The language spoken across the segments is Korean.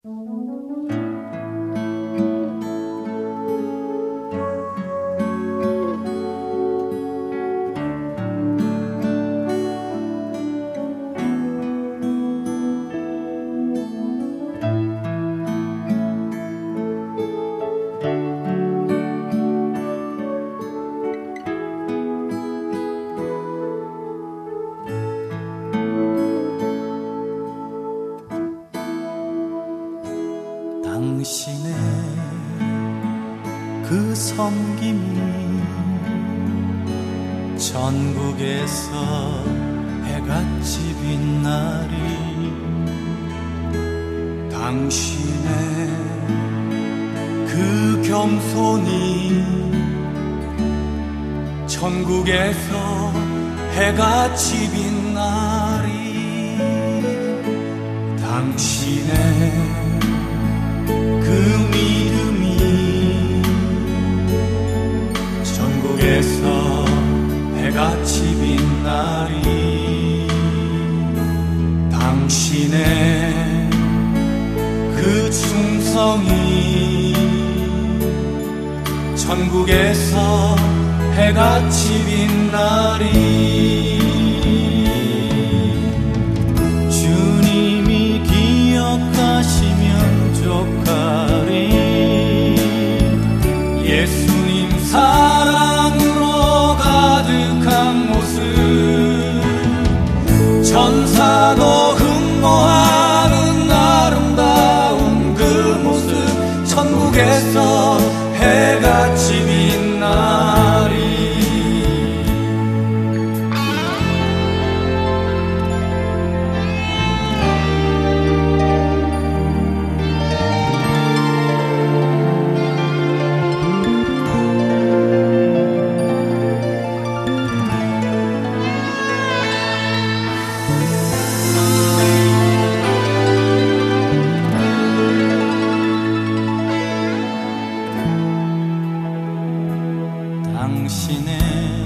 당신의 그 섬김이 전국에서 해같이 빛나리. 당신의 그 겸손이 전국에서 해같이 빛나리. 당신의 그 믿음이 전국에서 해같이 빛나리. 당신의 그 충성이 전국에서 해같이 빛나리. 주님이 기억하시면 족하리. 예수님 사랑으로 가득한 모습 천사도 흠모하는 아름다운 그 모습 천국에서 해같이 빛나리. 당신의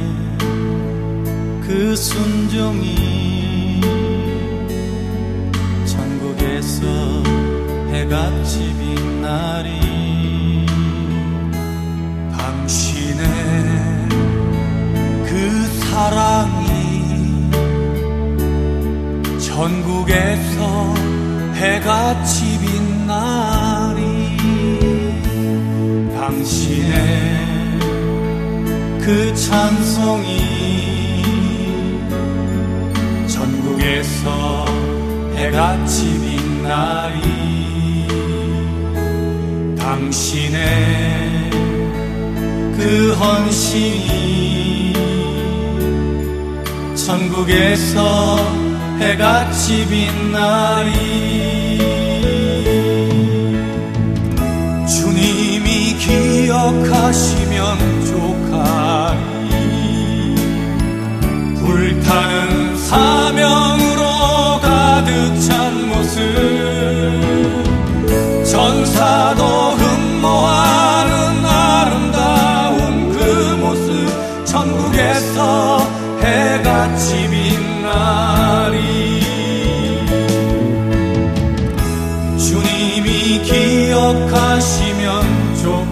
그 순종이 천국에서 해같이 빛나리. 당신의 그 사랑이 전국에서 해같이 빛나리. 당신의 그 찬송이 전국에서 해같이 빛나리. 당신의 그 헌신이 전국에서 해같이 빛나리. 주님이 기억하시면 족하리. 불타는 사명으로 가득 찬 모습 천사도 흠모하는 아름다운 그 모습 천국에서 해같이 빛나리. 주님이 기억하시면 족하리.